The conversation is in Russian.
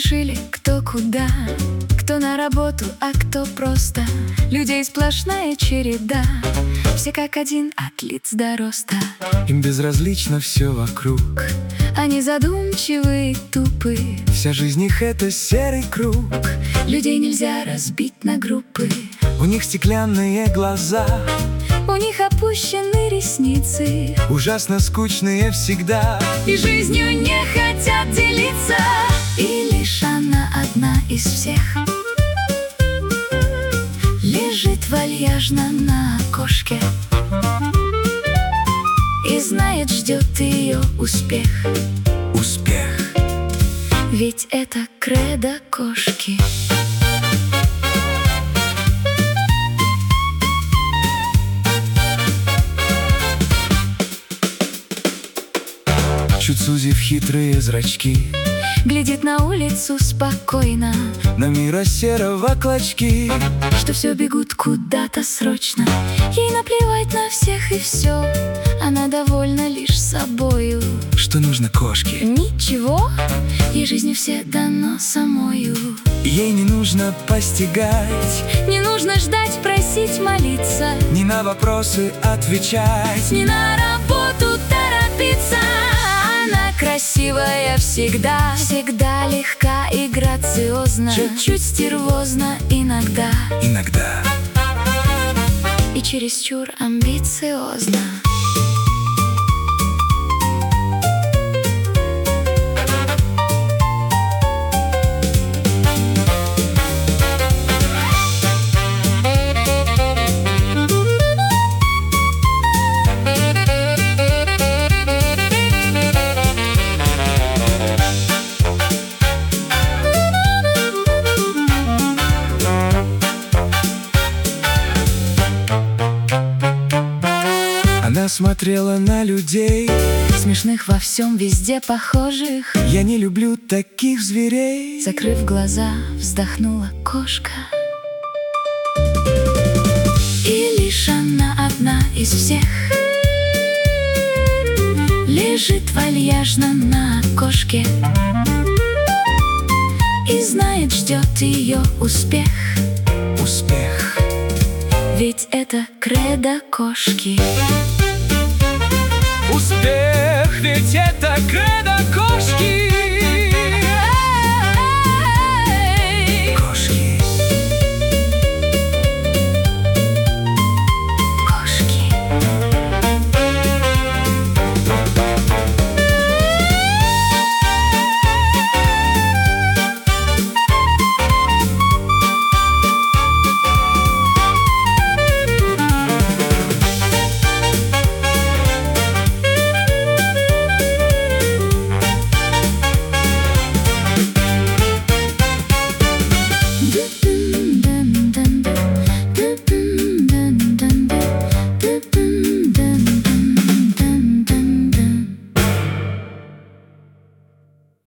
спешили кто куда, кто на работу, а кто просто. Людей сплошная череда, все как один, от лиц до роста. Им безразлично все вокруг, Они задумчивы и тупы. вся жизнь их — это серый круг. Людей нельзя разбить на группы. У них стеклянные глаза, У них опущены ресницы, ужасно скучные всегда. и жизнью не хотят делиться. И лишь она одна из всех лежит вальяжно на окошке и знает, ждет ее успех. Успех. Ведь это кредо кошки. Чуть сузив хитрые зрачки, Глядит на улицу спокойно, на мира серого клочки. что все бегут куда-то срочно. Ей наплевать на всех и все, она довольна лишь собою. Что нужно кошке? Ничего, ей жизнью все дано самою. Ей не нужно постигать, Не нужно ждать, просить, молиться, ни на вопросы отвечать. не на работу торопиться. Она красивая всегда, всегда легка и грациозна, чуть-чуть стервозна иногда, Иногда и чересчур амбициозна. она смотрела на людей. Смешных во всем, везде похожих. Я не люблю таких зверей. Закрыв глаза, вздохнула кошка. И лишь она одна из всех лежит вальяжно на окошке и знает, ждет ее успех. Успех. Ведь это кредо кошки.